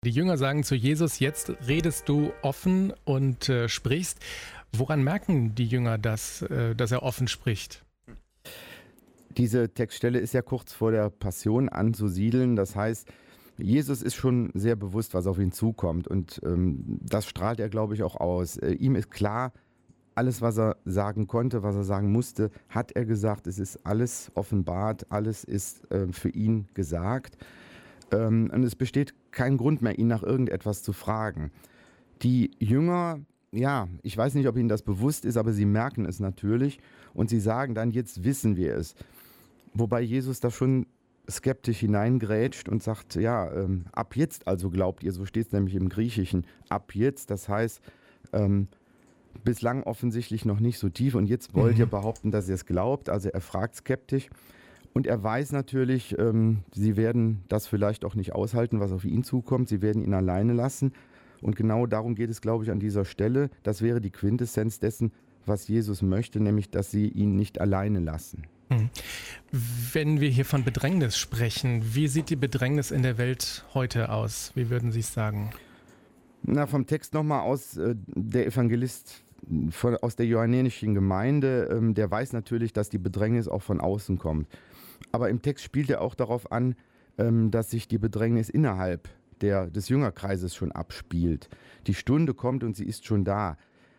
Die Jünger sagen zu Jesus, jetzt redest du offen und sprichst. Woran merken die Jünger, dass er offen spricht? Diese Textstelle ist ja kurz vor der Passion anzusiedeln. Das heißt, Jesus ist schon sehr bewusst, was auf ihn zukommt. Und das strahlt er, glaube ich, auch aus. Ihm ist klar, alles, was er sagen konnte, was er sagen musste, hat er gesagt. Es ist alles offenbart, alles ist für ihn gesagt. Und es besteht kein Grund mehr, ihn nach irgendetwas zu fragen. Die Jünger, ja, ich weiß nicht, ob ihnen das bewusst ist, aber sie merken es natürlich und sie sagen dann, jetzt wissen wir es. Wobei Jesus da schon skeptisch hineingrätscht und sagt, ja, ab jetzt also glaubt ihr, so steht es nämlich im Griechischen, ab jetzt, das heißt, bislang offensichtlich noch nicht so tief und jetzt wollt ihr behaupten, dass ihr es glaubt, also er fragt skeptisch. Und er weiß natürlich, sie werden das vielleicht auch nicht aushalten, was auf ihn zukommt. Sie werden ihn alleine lassen. Und genau darum geht es, glaube ich, an dieser Stelle. Das wäre die Quintessenz dessen, was Jesus möchte, nämlich, dass sie ihn nicht alleine lassen. Wenn wir hier von Bedrängnis sprechen, wie sieht die Bedrängnis in der Welt heute aus? Wie würden Sie es sagen? Na, vom Text nochmal aus, der Evangelist aus der johannänischen Gemeinde, der weiß natürlich, dass die Bedrängnis auch von außen kommt. Aber im Text spielt er auch darauf an, dass sich die Bedrängnis innerhalb des Jüngerkreises schon abspielt. Die Stunde kommt und sie ist schon da.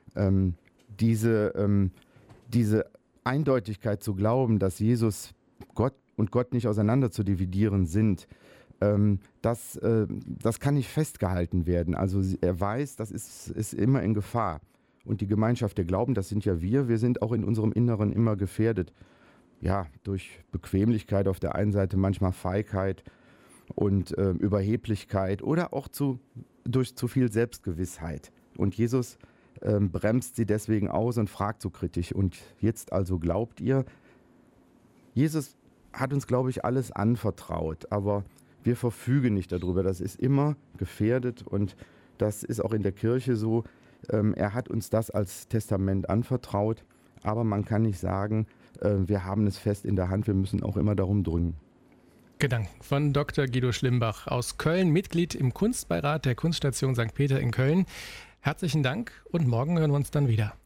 Diese Eindeutigkeit zu glauben, dass Jesus Gott und Gott nicht auseinander zu dividieren sind, das kann nicht festgehalten werden. Also er weiß, das ist immer in Gefahr. Und die Gemeinschaft der Glauben, das sind ja wir sind auch in unserem Inneren immer gefährdet. Ja, durch Bequemlichkeit auf der einen Seite, manchmal Feigheit und Überheblichkeit oder auch durch zu viel Selbstgewissheit. Und Jesus bremst sie deswegen aus und fragt so kritisch, und jetzt also glaubt ihr? Jesus hat uns, glaube ich, alles anvertraut, aber wir verfügen nicht darüber. Das ist immer gefährdet und das ist auch in der Kirche so. Er hat uns das als Testament anvertraut, aber man kann nicht sagen, wir haben es fest in der Hand, wir müssen auch immer darum drücken. Gedanken von Dr. Guido Schlimbach aus Köln, Mitglied im Kunstbeirat der Kunststation St. Peter in Köln. Herzlichen Dank und morgen hören wir uns dann wieder.